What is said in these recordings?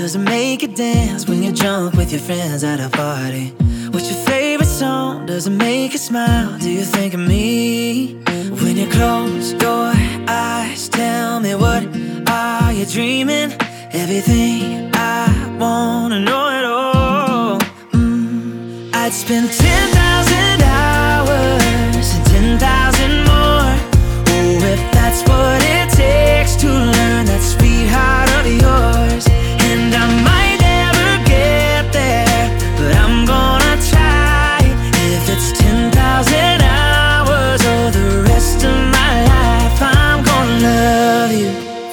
does it make you dance when you're drunk with your friends at a party? What's your favorite song? Does it make you smile? Do you think of me? When you close your eyes, tell me, what are you dreaming? Everything I wanna know at all. I'd spend 10,000 hours and 10,000 more. Oh, if that's what it takes to learn that sweetheart of yours. And I might never get there, but I'm gonna try. If it's 10,000 hours or the rest of my life, I'm gonna love you.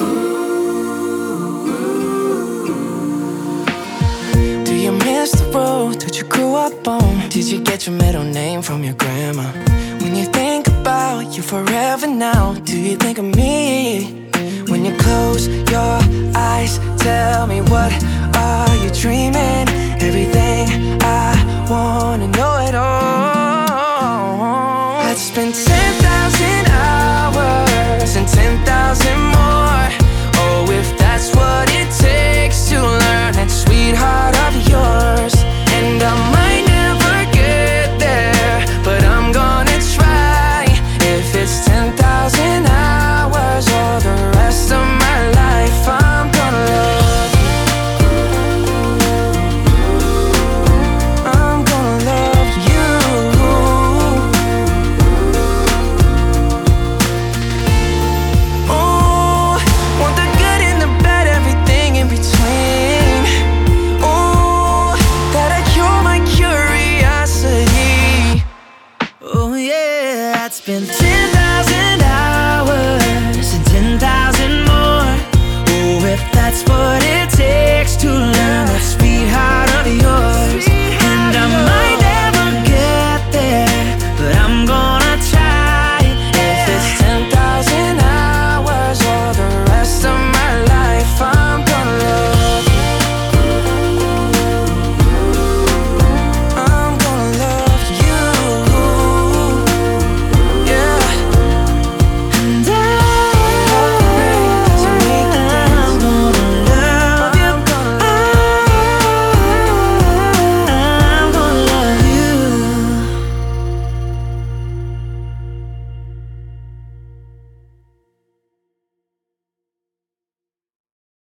Do you miss the road that you grew up on? Did you get your middle name from your grandma? When you think about you forever now, do you think of me? When you close your eyes, tell me, what are you dreaming?